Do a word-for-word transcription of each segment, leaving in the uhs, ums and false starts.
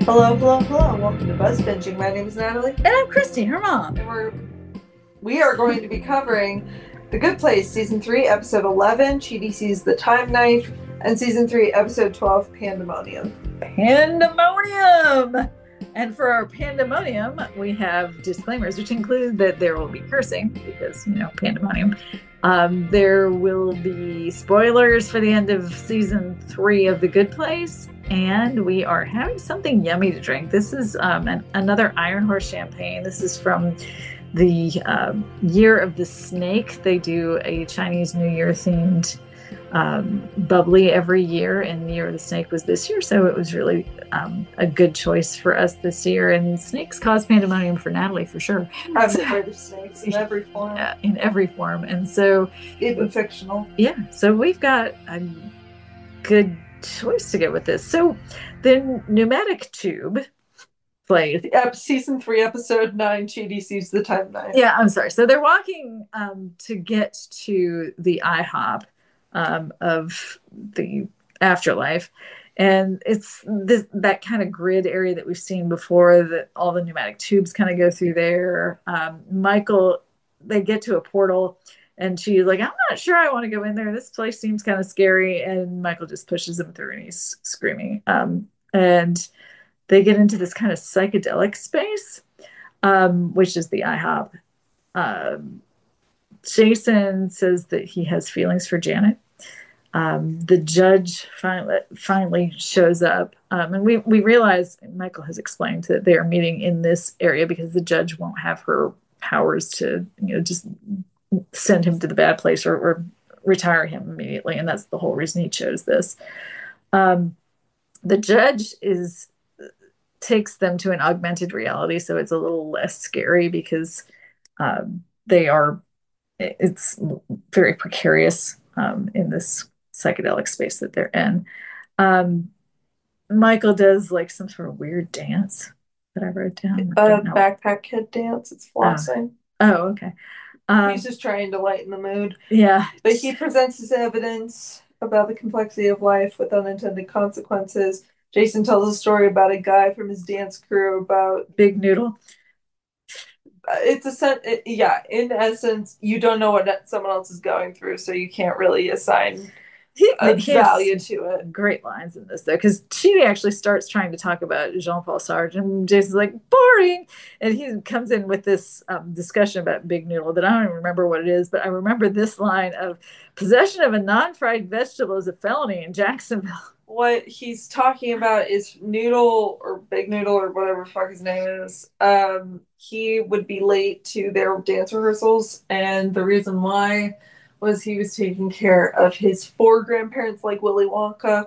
Hello, hello, hello. Welcome to Buzz Binging. My name is Natalie. And I'm Christy, her mom. And we're we are going to be covering The Good Place, Season three, Episode eleven, Chidi Sees the Time Knife, and Season three, Episode twelve, Pandemonium. Pandemonium! And for our pandemonium, we have disclaimers, which include that there will be cursing, because, you know, pandemonium. Um, there will be spoilers for the end of Season three of The Good Place, and we are having something yummy to drink. This is um, an, another Iron Horse champagne. This is from the uh, Year of the Snake. They do a Chinese New Year themed um, bubbly every year, and the Year of the Snake was this year, so it was really um, a good choice for us this year. And snakes cause pandemonium for Natalie, for sure. I've heard of snakes in every form. Yeah, in every form. And so, even fictional. Yeah, so we've got a good choice to get with this. So the pneumatic tube plays. Ep- season three, episode nine, Chidi Sees the Time Knife. Yeah, I'm sorry. So they're walking um, to get to the IHOP um, of the afterlife. And it's this that kind of grid area that we've seen before, that all the pneumatic tubes kind of go through there. Um, Michael, they get to a portal, and she's like, I'm not sure I want to go in there. This place seems kind of scary. And Michael just pushes him through, and he's screaming. Um, and they get into this kind of psychedelic space, um, which is the IHOP. Um, Jason says that he has feelings for Janet. Um, the judge finally finally shows up, um, and we we realize Michael has explained that they are meeting in this area because the judge won't have her powers to, you know, just send him to the bad place or, or retire him immediately, and that's the whole reason he chose this. Um, the judge is takes them to an augmented reality, so it's a little less scary because um, they are it's very precarious um, in this psychedelic space that they're in. Um, Michael does like some sort of weird dance that I wrote down. A uh, backpack kid dance. It's flossing. Oh, oh okay. Um, He's just trying to lighten the mood. Yeah. But he presents his evidence about the complexity of life with unintended consequences. Jason tells a story about a guy from his dance crew about Big Noodle. It's a sen- it, yeah. In essence, you don't know what someone else is going through, so you can't really assign a value to it. Great lines in this though, because Chidi actually starts trying to talk about Jean-Paul Sartre, and Jason's like, boring, and he comes in with this um, discussion about Big Noodle that I don't even remember what it is, but I remember this line of possession of a non-fried vegetable is a felony in Jacksonville. What he's talking about is Noodle, or Big Noodle, or whatever the fuck his name is. Um, he would be late to their dance rehearsals, and the reason why was he was taking care of his four grandparents like Willy Wonka.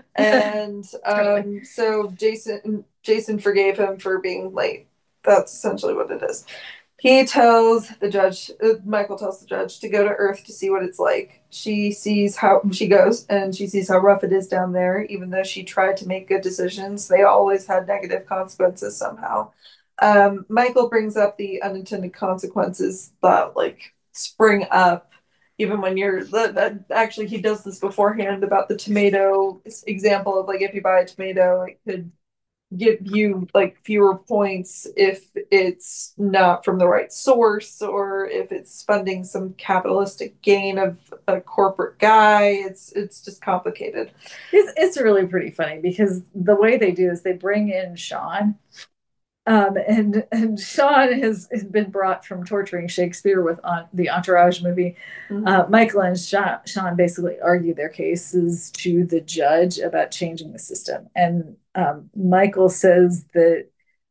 And um, so Jason Jason forgave him for being late. That's essentially what it is. He tells the judge, uh, Michael tells the judge to go to Earth to see what it's like. She sees how, she goes, and she sees how rough it is down there. Even though she tried to make good decisions, they always had negative consequences somehow. Um, Michael brings up the unintended consequences that, like, spring up even when you're, that actually he does this beforehand about the tomato example of, like, if you buy a tomato, it could give you like fewer points if it's not from the right source, or if it's funding some capitalistic gain of a corporate guy. It's it's just complicated. It's, it's really pretty funny because the way they do is they bring in Sean. Um, and and Sean has, has been brought from torturing Shakespeare with on, the Entourage movie. Mm-hmm. Uh, Michael and Sean, Sean basically argue their cases to the judge about changing the system. And um, Michael says that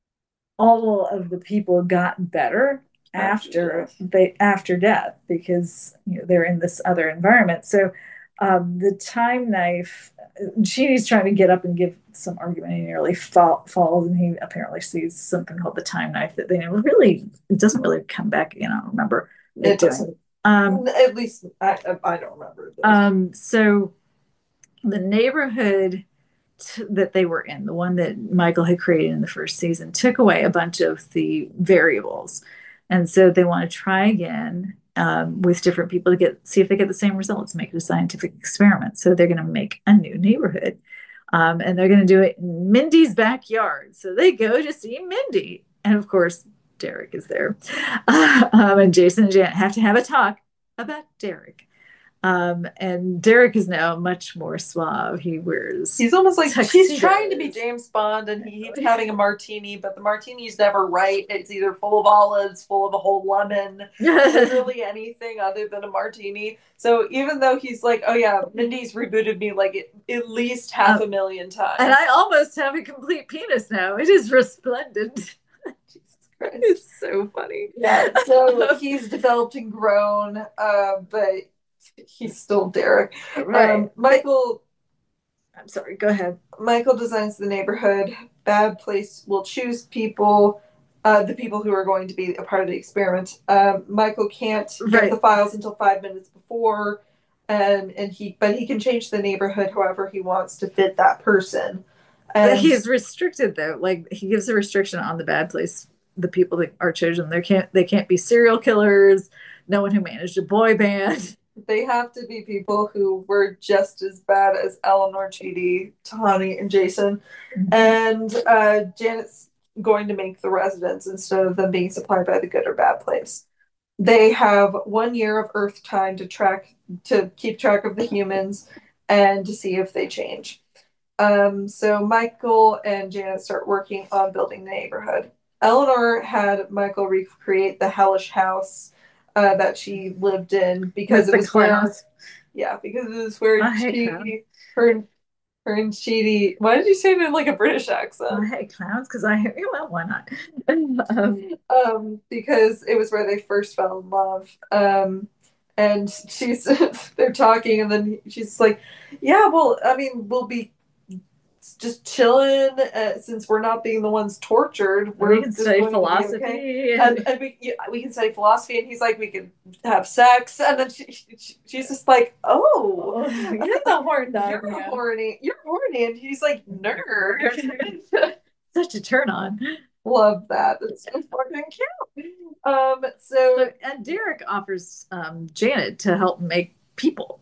all of the people got better after, after they after death because, you know, they're in this other environment. So um, the time knife, Chidi's trying to get up and give some argument, and he nearly fall, falls, and he apparently sees something called the time knife that they never really, it doesn't really come back. You know, I don't remember it, it doesn't. Um, At least I, I don't remember it. Um, so the neighborhood t- that they were in, the one that Michael had created in the first season, took away a bunch of the variables, and so they want to try again. Um, with different people to get see if they get the same results, make it a scientific experiment. So they're going to make a new neighborhood. Um, and they're going to do it in Mindy's backyard. So they go to see Mindy. And of course, Derek is there. Uh, um, and Jason and Janet have to have a talk about Derek. Um, and Derek is now much more suave. He wears He's almost like tuxedos. he's trying to be James Bond, and he keeps having a martini, but the martini's never right. It's either full of olives, full of a whole lemon, literally anything other than a martini. So even though he's like, oh yeah, Mindy's rebooted me like it, at least half um, a million times. And I almost have a complete penis now. It is resplendent. Jesus Christ. It's so funny. Yeah, so he's developed and grown, uh, but he's still Derek. Right. Um, Michael, I'm sorry, go ahead. Michael designs the neighborhood. Bad Place will choose people, uh, the people who are going to be a part of the experiment. Um, Michael can't get right. the files until five minutes before, and and he but he can change the neighborhood however he wants to fit that person. And he's restricted though. Like he gives a restriction on the Bad Place. The people that are chosen, they can't they can't be serial killers. No one who managed a boy band. They have to be people who were just as bad as Eleanor, Chidi, Tahani, and Jason. Mm-hmm. And uh, Janet's going to make the residents instead of them being supplied by the Good or Bad Place. They have one year of Earth time to track to keep track of the humans and to see if they change. Um, so Michael and Janet start working on building the neighborhood. Eleanor had Michael recreate the hellish house Uh, that she lived in because With it was clowns. Where, yeah, because it was where she, her, her and Chidi. Why did you say it in like a British accent? I hate clowns because I well, why not? um, um, because it was where they first fell in love. Um, and she's they're talking, and then she's like, "Yeah, well, I mean, we'll be." Just chilling uh, since we're not being the ones tortured. We're we can study philosophy, okay. and, and we yeah, we can study philosophy. And he's like, we can have sex, and then she, she, she's just like, oh, you're the horn dog. You're yeah. horny. You're horny, and he's like, nerd. Such a turn on. Love that. It's so fucking cute. Um. So, so and Derek offers um, Janet to help make people.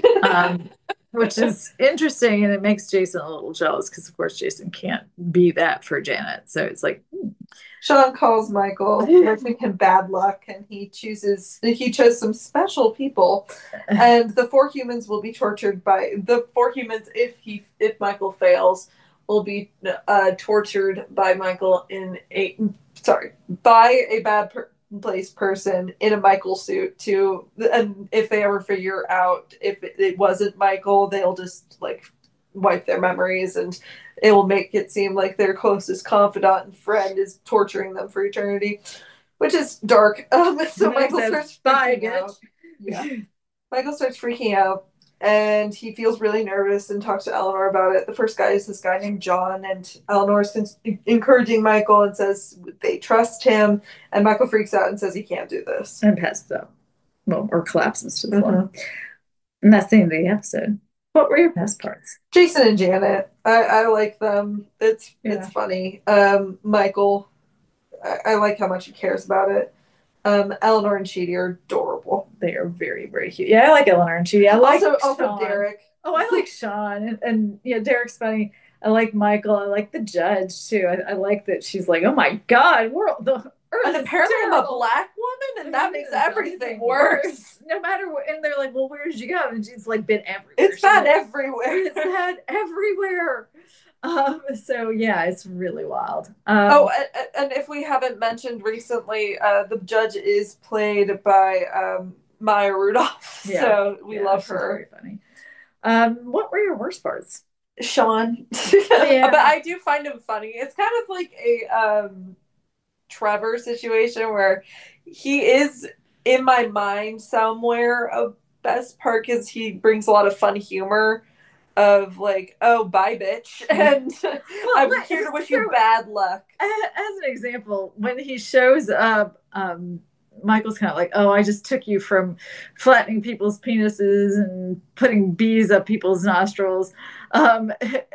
Um, which is interesting, and it makes Jason a little jealous because, of course, Jason can't be that for Janet. So it's like hmm. Sean calls Michael, wishing him bad luck, and he chooses he chose some special people, and the four humans will be tortured by the four humans if he if Michael fails will be uh, tortured by Michael in a sorry by a bad per- place person in a Michael suit to and if they ever figure out if it, it wasn't Michael, they'll just like wipe their memories and it will make it seem like their closest confidant and friend is torturing them for eternity, which is dark. Um, so Michael starts freaking out. Yeah. Michael starts freaking out and he feels really nervous and talks to Eleanor about it. The first guy is this guy named John, and Eleanor's encouraging Michael and says they trust him, and Michael freaks out and says he can't do this. And passes out. Well, or collapses to the floor. Mm-hmm. And that's the end of the episode. What were your best parts? Jason and Janet. I, I like them. It's yeah. it's funny. Um, Michael, I, I like how much he cares about it. Um, Eleanor and Chidi are adorable. They are very, very cute. Yeah, I like Eleanor and Chidi. I like also, also Derek. Oh, I like Sean. And, and yeah, Derek's funny. I like Michael. I like the judge, too. I, I like that she's like, oh my God, we're the earth and apparently I'm a black woman, and that makes everything worse. worse. No matter what. And they're like, well, where did you go? And she's like, been everywhere. It's bad everywhere. It's bad everywhere. Um, so yeah, it's really wild. Um, oh, and, and if we haven't mentioned recently, uh, the judge is played by um, Maya Rudolph. Yeah, so we yeah, love her. Very funny. Um, what were your worst parts? Sean. Yeah. But I do find him funny. It's kind of like a um, Trevor situation where he is in my mind somewhere a best part because he brings a lot of fun humor. Of like, oh, bye, bitch, and well, I'm here to wish so, you bad luck. As an example, when he shows up, um, Michael's kind of like, oh, I just took you from flattening people's penises and putting bees up people's nostrils, um,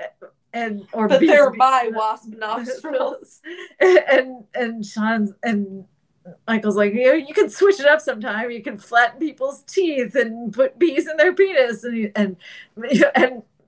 and or but bees, they're my wasp nostrils, and and Sean's and. Michael's like, you know, you can switch it up sometime. You can flatten people's teeth and put bees in their penis, and and and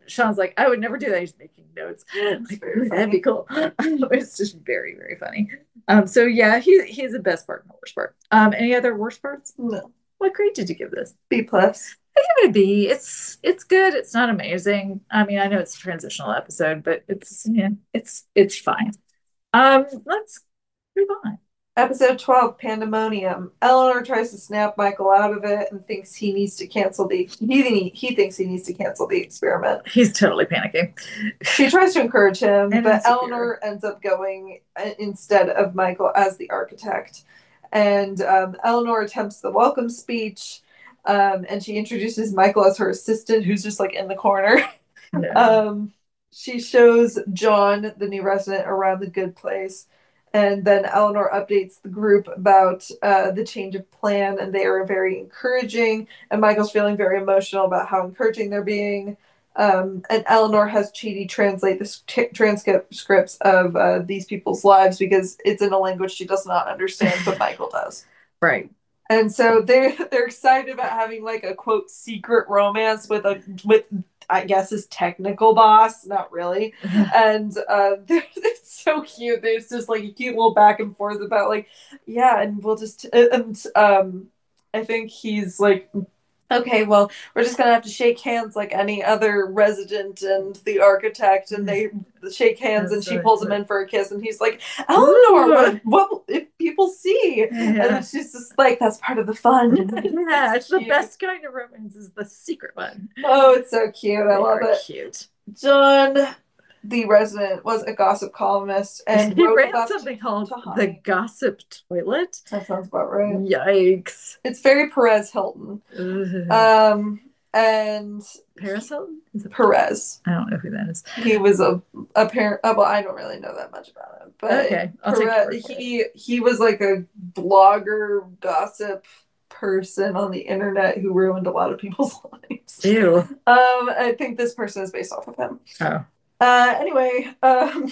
Sean's like, I would never do that. He's making notes. Like, ooh, that'd be cool. It's just very, very funny. Um, so yeah, he he's the best part and the worst part. Um, any other worst parts? No. What grade did you give this? B plus. I give it a B. It's it's good. It's not amazing. I mean, I know it's a transitional episode, but it's yeah, it's it's fine. Um, let's move on. Episode twelve, Pandemonium. Eleanor tries to snap Michael out of it and thinks he needs to cancel the he he thinks he needs to cancel the experiment. He's totally panicking. She tries to encourage him, And but insecure. Eleanor ends up going uh, instead of Michael as the architect. And um, Eleanor attempts the welcome speech, um, and she introduces Michael as her assistant, who's just like in the corner. No. Um, she shows John, the new resident, around the good place. And then Eleanor updates the group about uh, the change of plan, and they are very encouraging. And Michael's feeling very emotional about how encouraging they're being. Um, and Eleanor has Chidi translate the t- transcripts of uh, these people's lives because it's in a language she does not understand, but Michael does. Right. And so they they're excited about having like a quote secret romance with a with I guess his technical boss, not really. And uh, it's so cute. There's just like a cute little back and forth about like, yeah, and we'll just and um, I think he's like, okay, well, we're just gonna have to shake hands like any other resident and the architect, and they shake hands, and she pulls him in for a kiss, and he's like, Eleanor, what if, what if people see? Yeah. And then she's just like, that's part of the fun. Yeah, it's the best kind of romance is the secret one. Oh, it's so cute. I They love are it. Cute. John, the resident, was a gossip columnist and he wrote ran about something called Tahani. the Gossip Toilet. That sounds about right. Yikes. It's very Perez Hilton. Ugh. Um, and Paris Hilton? Is it Perez. I don't know who that is. He was a a parent. Oh, well, I don't really know that much about him, but okay, I'll Perez, take he he was like a blogger, gossip person on the internet who ruined a lot of people's lives. Ew. Um, I think this person is based off of him. Oh. Uh, anyway, um,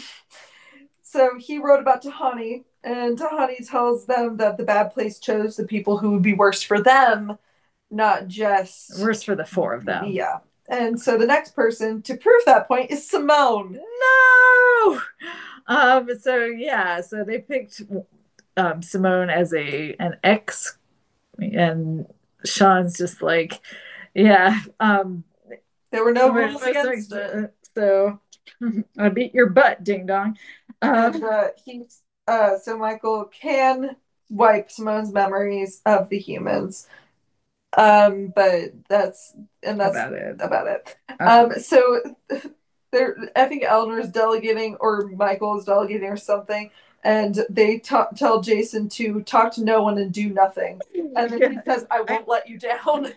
so he wrote about Tahani, and Tahani tells them that the bad place chose the people who would be worse for them, not just worse for the four of them. Yeah. And so the next person to prove that point is Simone. No. Um. So yeah. So they picked um, Simone as a an ex, and Sean's just like, yeah. Um. There were no rules against it. it. So I beat your butt, ding dong. Um, and, uh, he's uh. So Michael can wipe Simone's memories of the humans. Um, but that's and that's about it. About it. Um, so there, I think Eleanor's delegating, or Michael is delegating, or something, and they ta- tell Jason to talk to no one and do nothing, and then he says, "I won't let you down."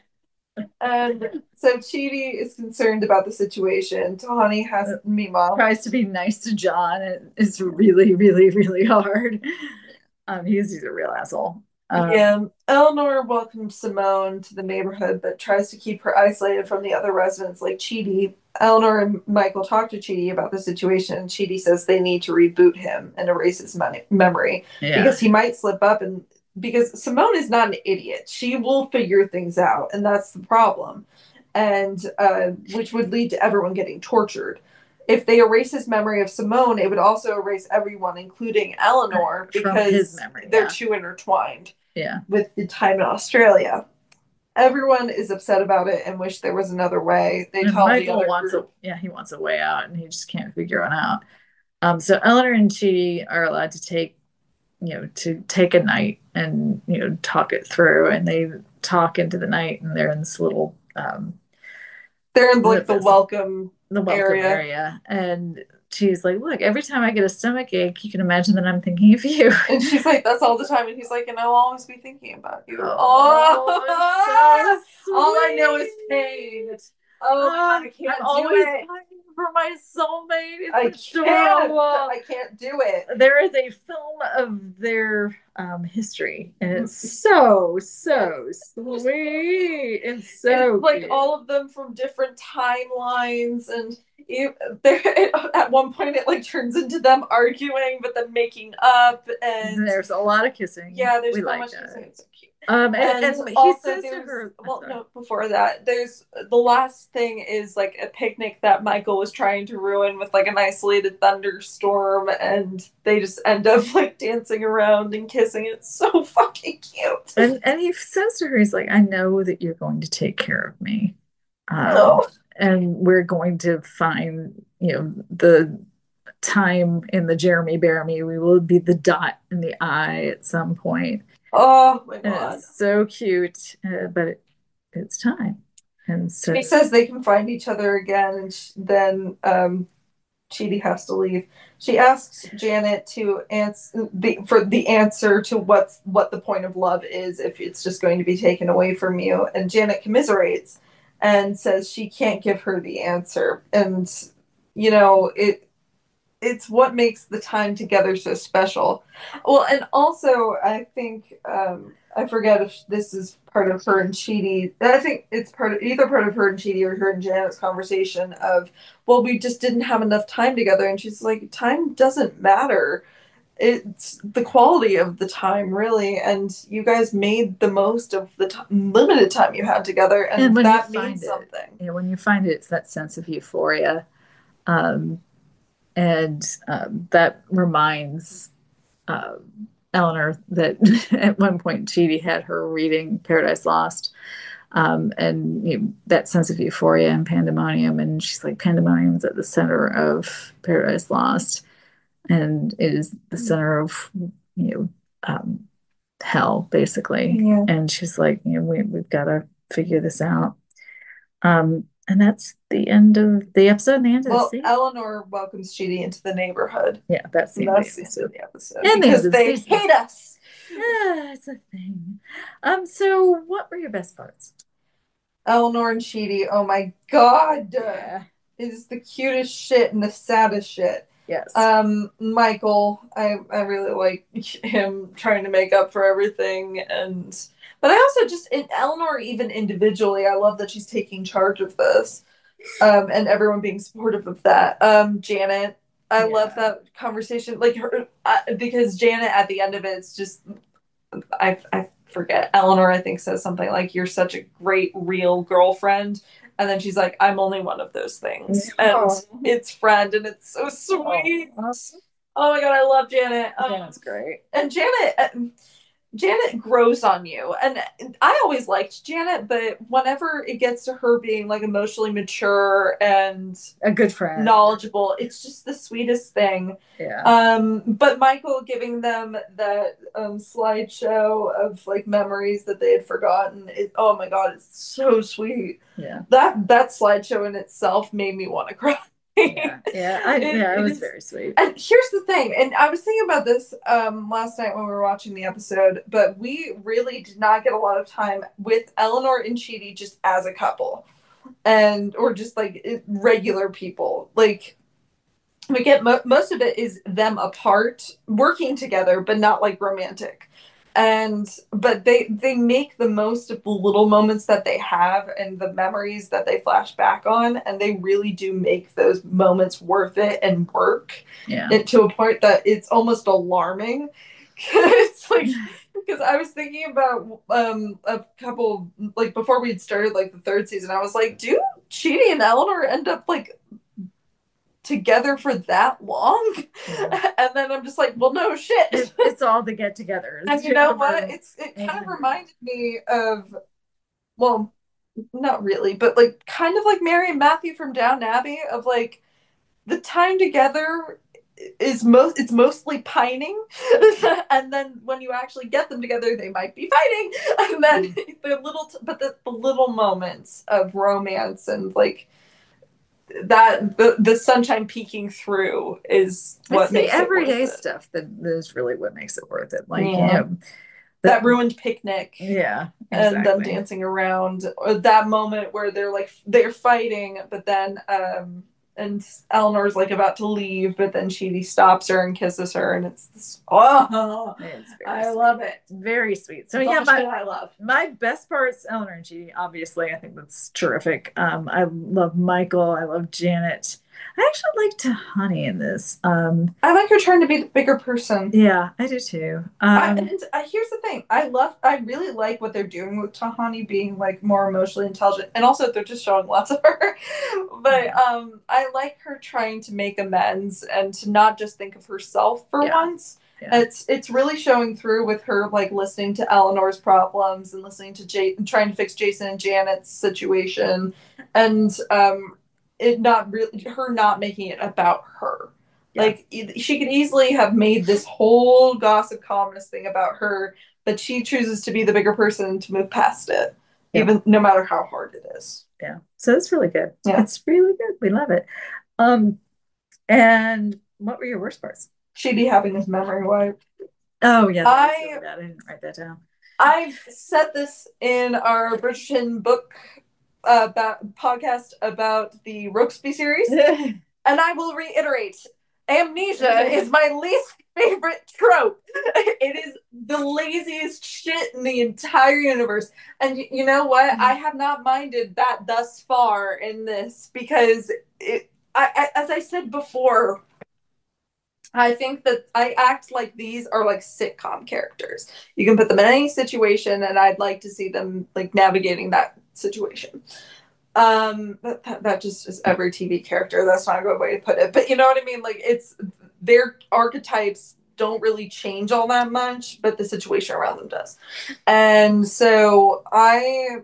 And so Chidi is concerned about the situation. Tahani has, meanwhile, tries to be nice to John. It's really, really, really hard. Um, he's he's a real asshole. Um, yeah, Eleanor welcomes Simone to the neighborhood, but tries to keep her isolated from the other residents like Chidi. Eleanor and Michael talk to Chidi about the situation, and Chidi says they need to reboot him and erase his money- memory yeah. because he might slip up, and because Simone is not an idiot. She will figure things out, and that's the problem, and uh, which would lead to everyone getting tortured. If they erase his memory of Simone, it would also erase everyone, including Eleanor, because his memory, they're yeah. too intertwined yeah. with the time in Australia. Everyone is upset about it and wish there was another way. They and tell Michael the other wants group. a yeah, he wants a way out, and he just can't figure it out. Um, so Eleanor and Chidi are allowed to take, you know, to take a night and you know talk it through, and they talk into the night, and they're in this little. Um, they're in like the welcome. the welcome area. area and she's like, look, every time I get a stomach ache, you can imagine that I'm thinking of you. And she's like, that's all the time. And he's like, and I'll always be thinking about you. Oh, oh so all I know is pain. Oh, uh, I can't I'm do always it. For my soulmate. It's I can't. I can't do it. There is a film of their um, history, and it's so so sweet and so it's like cute. all of them from different timelines, and it, it, at one point it like turns into them arguing, but then making up, and there's a lot of kissing. Yeah, there's we so like much that. kissing. It's so cute. Um, and, And and he also says to there's, her, I'm well, sorry. no, before that, there's the last thing is like a picnic that Michael was trying to ruin with like an isolated thunderstorm, and they just end up like dancing around and kissing. It's so fucking cute. And and he says to her, he's like, I know that you're going to take care of me. Um, Oh, and we're going to find, you know, the time in the Jeremy Bearimy. We will be the dot in the I at some point. oh my And god. it's so cute, uh, but it, it's time. And so, He says they can find each other again, and sh- then um, Chidi has to leave. She asks Janet to answer the for the answer to what's what the point of love is if it's just going to be taken away from you. And Janet commiserates and says she can't give her the answer. And you know, it it's what makes the time together so special. Well, and also I think um, I forget if this is part of her and Chidi. I think it's part of either part of her and Chidi or her and Janet's conversation of, well, we just didn't have enough time together, and she's like, time doesn't matter. It's the quality of the time, really, and you guys made the most of the t- limited time you had together, and and when you that means find it, something. you know, when you find it, it's that sense of euphoria. Um, and um, that reminds uh, Eleanor that at one point Chidi had her reading Paradise Lost, um, and you know, that sense of euphoria and pandemonium. And she's like, pandemonium's at the center of Paradise Lost, and it is the center of you know um, hell, basically. Yeah. And she's like, you know, we we've got to figure this out. Um, and that's the end of the episode and the end of the Well, season. Eleanor welcomes Chidi into the neighborhood. Yeah, that's the And end of that's the the end of episode. the episode And the end because of the they season. hate us. Yeah, it's a thing. Um, so what were your best parts? Eleanor and Chidi, oh my god. Yeah. It is the cutest shit and the saddest shit. Yes. Um, Michael, I I really like him trying to make up for everything, and but I also just in Eleanor even individually, I love that she's taking charge of this, um, and everyone being supportive of that. Um, Janet, I Yeah. love that conversation, like her uh, because Janet at the end of it, it's just I I forget. Eleanor, I think, says something like, "You're such a great real girlfriend." And then she's like, I'm only one of those things. And it's friend, and it's so sweet. Oh, Oh my god, I love Janet. Um, Janet's great. and Janet, uh, Janet grows on you. And I always liked Janet, but whenever it gets to her being like emotionally mature and A good friend. knowledgeable, it's just the sweetest thing. Yeah. Um, but Michael giving them that um, slideshow of like memories that they had forgotten. It, oh my god, it's so sweet. Yeah. That that slideshow in itself made me want to cry. Yeah, yeah, I, It- yeah, it it was is- very sweet. And here's the thing, and I was thinking about this um, last night when we were watching the episode, but we really did not get a lot of time with Eleanor and Chidi just as a couple, and or just like it- regular people. Like we get mo- most of it is them apart, working together, but not like romantic. And but they they make the most of the little moments that they have and the memories that they flash back on, and they really do make those moments worth it and work Yeah. it to a point that it's almost alarming. It's like because I was thinking about um a couple like before we'd started like the third season, I was like, do Chidi and Eleanor end up like together for that long? Yeah. And then I'm just like, well, no shit. It, it's all the get-togethers. And you know what? It's it kind of reminded me of, well, not really, but like kind of like Mary and Matthew from Downton Abbey, of like the time together is most it's mostly pining, and then when you actually get them together, they might be fighting, and then the little t- but the, the little moments of romance and like that the, the sunshine peeking through is what It's the makes everyday it worth it. stuff that is really what makes it worth it. Like, Yeah. you know, That ruined picnic. yeah, And them exactly. dancing around, or that moment where they're like they're fighting, but then um and Eleanor's like about to leave, but then Chidi stops her and kisses her, and it's this, oh, It's very I sweet. love it. Very sweet. So It's yeah, all my shit I love. my best part's Eleanor and Chidi. Obviously, I think that's terrific. Um, I love Michael. I love Janet. I actually like Tahani in this. Um, I like her trying to be the bigger person. yeah, I do too. I, Um, and uh, here's the thing. I love, I really like what they're doing with Tahani being like more emotionally intelligent, and also they're just showing lots of her. But yeah, um, I like her trying to make amends and to not just think of herself for yeah, once. yeah, It's it's really showing through with her like listening to Eleanor's problems and listening to Jay trying to fix Jason and Janet's situation, and um, it not really her not making it about her. yeah, Like e- she could easily have made this whole gossip columnist thing about her, but she chooses to be the bigger person to move past it, yeah, even no matter how hard it is. yeah. So it's really good. Yeah. It's really good. We love it. Um, and what were your worst parts? She'd be having his memory wiped. Oh yeah, that is really I bad. I didn't write that down. I've said this in our Bridgerton book uh, ba- podcast about the Rooksby series, and I will reiterate: amnesia is my least favorite trope. It is the laziest shit in the entire universe. And you know what? I have not minded that thus far in this because it, I, I, as I said before, I think that I act like these are like sitcom characters. You can put them in any situation, and I'd like to see them like navigating that situation. Um, that, that, that just is every T V character. That's not a good way to put it, but you know what I mean. Like it's their archetypes don't really change all that much, but the situation around them does. And so I,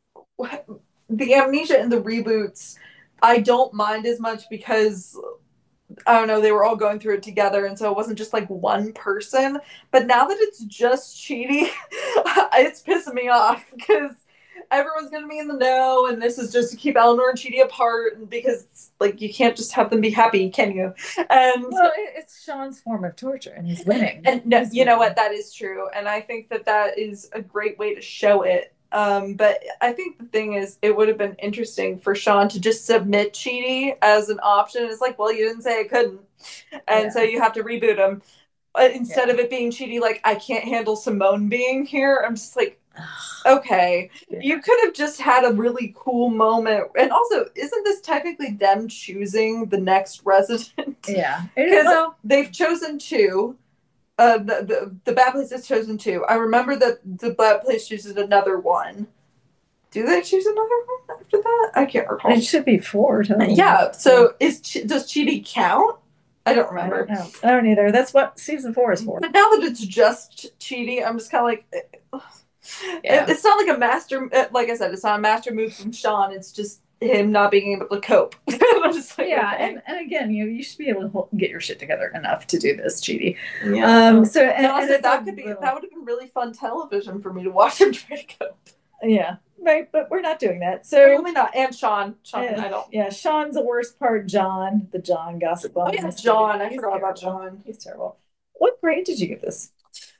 the amnesia and the reboots, I don't mind as much because I don't know, they were all going through it together, and so it wasn't just like one person. But now that it's just Chidi, it's pissing me off because everyone's gonna be in the know, and this is just to keep Eleanor and Chidi apart, because like you can't just have them be happy, can you? And Well, it's Sean's form of torture, and he's winning. and no, He's you know winning. what? That is true, and I think that that is a great way to show it. Um, but I think the thing is, it would have been interesting for Sean to just submit Chidi as an option. It's like, well, you didn't say I couldn't, and Yeah. so you have to reboot him. Uh, instead Yeah. of it being Chidi, like I can't handle Simone being here. I'm just like, okay, Yeah. you could have just had a really cool moment. And also, isn't this technically them choosing the next resident? Yeah. Because Well, they've chosen two. Uh, the, the the bad place has chosen two. I remember that the bad place chooses another one. Do they choose another one after that? I can't recall. it should be four total. Yeah. So is does Chidi count? I don't I remember. don't know. I don't either. That's what season four is for. But now that it's just Chidi, I'm just kind of like, Yeah. it, it's not like a master. Like I said, it's not a master move from Sean. It's just him not being able to cope. I'm just like, Yeah, okay. and, and again, you know, you should be able to hold, get your shit together enough to do this, Chidi. Yeah. Um. So and, And and also, it's that a could be little- that would have been really fun television for me to watch him try to cope. yeah, right. But we're not doing that. So Really not. And Sean, Sean, uh, I don't. yeah, Sean's the worst part. John, the John gossip. Oh Bomb yeah, is John. I he's forgot about terrible. John. He's terrible. What grade did you give this?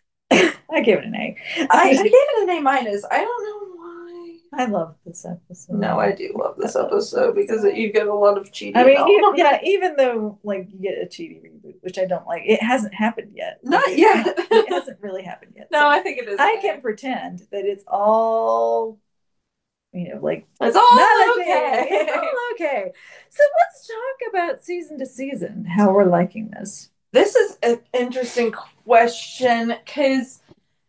I gave it an A. I, I gave it an A minus. I don't know why. I love this episode. No, I do love this I love episode this because episode. you get a lot of cheating. I mean, you, yeah, even though like you get a cheating reboot, which I don't like, it hasn't happened yet. Not Like, yet. Not, it hasn't really happened yet. No, So I think it is. I okay. can pretend that it's all, you know, like It's all not okay. It's all okay. So let's talk about season to season, how we're liking this. This is an interesting question because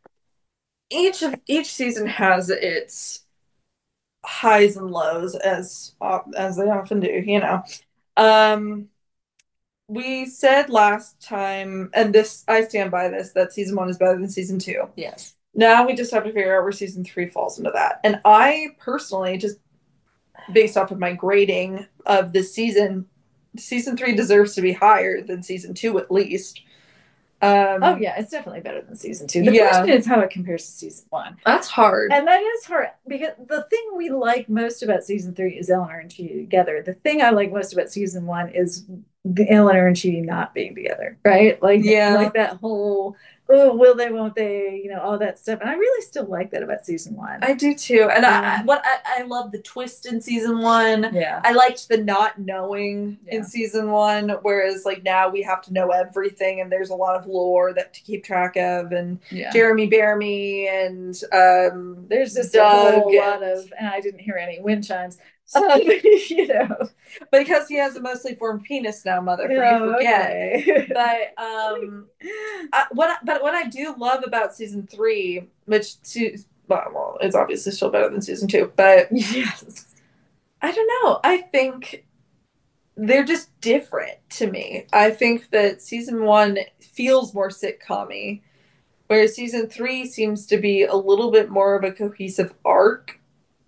each of each season has its highs and lows, as as they often do. You know, um, we said last time, and this I stand by this, that season one is better than season two. Yes. Now we just have to figure out where season three falls into that. And I personally, just based off of my grading of this season, season three deserves to be higher than season two at least. Um, Oh yeah, it's definitely better than season two. The Yeah. question is how it compares to season one. That's hard. And that is hard because the thing we like most about season three is Eleanor and Chidi together. The thing I like most about season one is the Eleanor and Chidi not being together, right? Like, Yeah. like that whole oh, will they, won't they, you know, all that stuff. And I really still like that about season one. I do too. And Um, I, I what I, I love the twist in season one. Yeah. I liked the not knowing Yeah. in season one, whereas like now we have to know everything, and there's a lot of lore that to keep track of, and Yeah. Jeremy Bearimy and um There's just Doug a whole and- lot of, and I didn't hear any wind chimes. So, you know, because he has a mostly formed penis now, mother. oh, forget. okay. But um, I, what but what I do love about season three, which to, well, well, it's obviously still better than season two, but Yes. I don't know. I think they're just different to me. I think that season one feels more sitcom-y, whereas season three seems to be a little bit more of a cohesive arc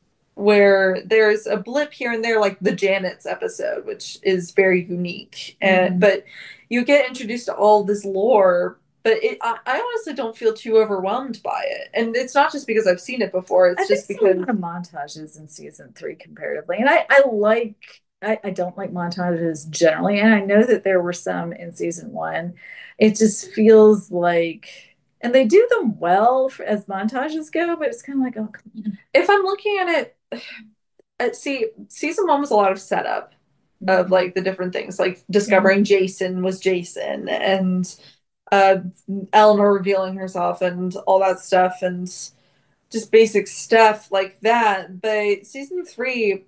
where there's a blip here and there, like the Janet's episode, which is very unique. And Mhm. but you get introduced to all this lore, but it, I, I honestly don't feel too overwhelmed by it. And it's not just because I've seen it before. It's I just think some because of the montages in season three comparatively, and I, I like I, I don't like montages generally, and I know that there were some in season one. It just feels like, and they do them well for, as montages go, but it's kind of like, oh, come on. if I'm looking at it, uh, see, season one was a lot of setup of Mhm. like the different things, like discovering Jason was Jason and uh, Eleanor revealing herself and all that stuff and just basic stuff like that. But season three,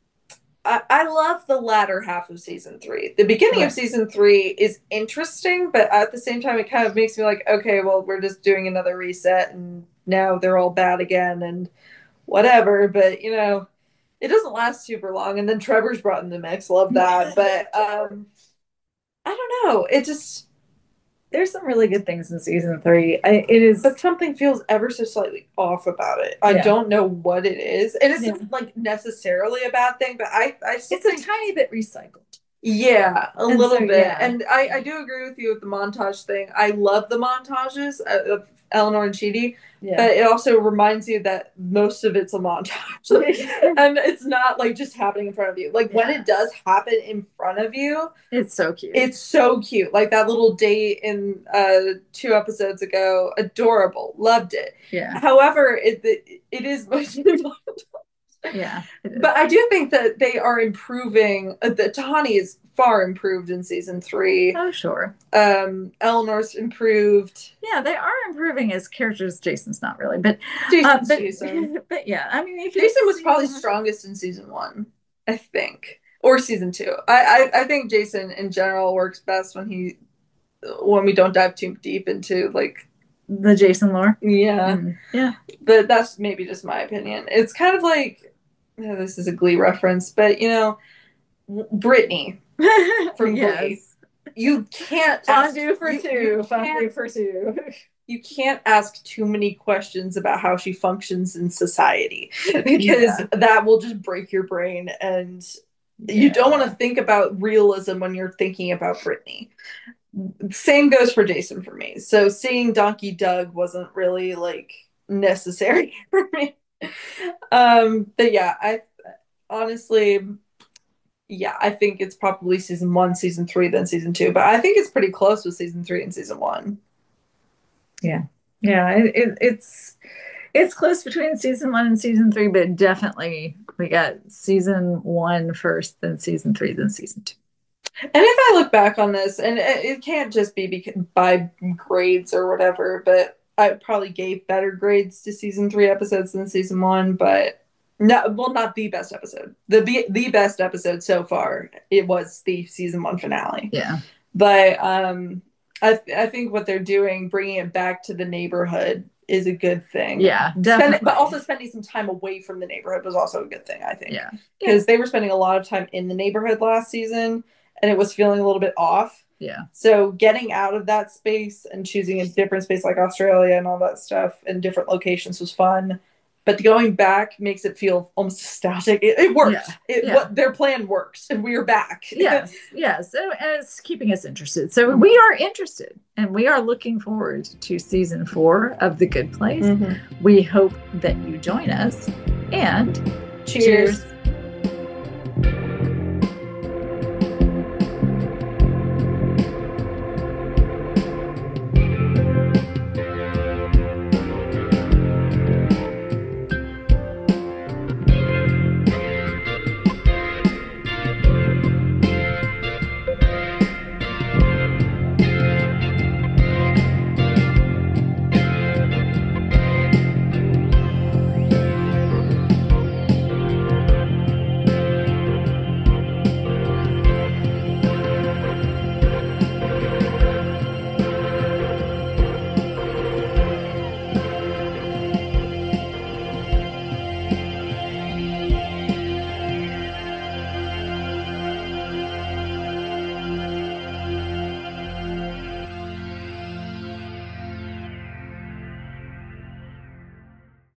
I, I love the latter half of season three. The beginning Right. of season three is interesting, but at the same time, it kind of makes me like, okay, well, we're just doing another reset and now they're all bad again and whatever. But, you know, it doesn't last super long. And then Trevor's brought in the mix. Love that. But um, I don't know. It just, There's some really good things in season three. I, it is, but something feels ever so slightly off about it. I Yeah. don't know what it is. And it's Yeah. not like necessarily a bad thing, but I, I still it's a think, tiny bit recycled. yeah, a And little so, bit. yeah. And I, I do agree with you with the montage thing. I love the montages of Eleanor and Chidi, Yeah. but it also reminds you that most of it's a montage. And it's not like just happening in front of you. Like when Yeah. it does happen in front of you, It's so cute. it's so cute. Like that little date in uh two episodes ago, adorable. Loved it. Yeah. However, it it, it is mostly montage. Yeah. But I do think that they are improving. Uh, the Tahani is far improved in season three. Oh, sure. Um, Eleanor's improved. Yeah, they are improving as characters. Jason's not really, but Jason's uh, but, Jason. but yeah, I mean, Jason was probably strongest in season one, I think, or season two. I, I I think Jason in general works best when he when we don't dive too deep into like the Jason lore. Yeah, mm, yeah. But that's maybe just my opinion. It's kind of like oh, this is a Glee reference, but you know, Brittany from yes. Glee. You can't fondue ask, for you, two. You fondue for two. You can't ask too many questions about how she functions in society because Yeah. that will just break your brain, and Yeah. you don't want to think about realism when you're thinking about Brittany. Same goes for Jason for me. So seeing Donkey Doug wasn't really like necessary for me. Um, but yeah, I honestly, yeah, I think it's probably season one, season three, then season two. But I think it's pretty close with season three and season one. Yeah, yeah, it, it, it's it's close between season one and season three, but definitely we got season one first, then season three, then season two. And if I look back on this, and it can't just be because, by grades or whatever, but I probably gave better grades to season three episodes than season one, but no, well, not the best episode. The the best episode so far, it was the season one finale. Yeah. But um, I I think what they're doing, bringing it back to the neighborhood, is a good thing. Yeah, definitely. Spend, but also spending some time away from the neighborhood was also a good thing, I think. Yeah. Because yeah. they were spending a lot of time in the neighborhood last season, and it was feeling a little bit off. Yeah. So getting out of that space and choosing a different space like Australia and all that stuff and different locations was fun. But going back makes it feel almost nostalgic. It, it worked. Yeah. It, yeah. What their plan works, and we are back. yes, yes. So and it's keeping us interested. So we are interested, and we are looking forward to season four of The Good Place. Mm-hmm. We hope that you join us. And cheers. cheers.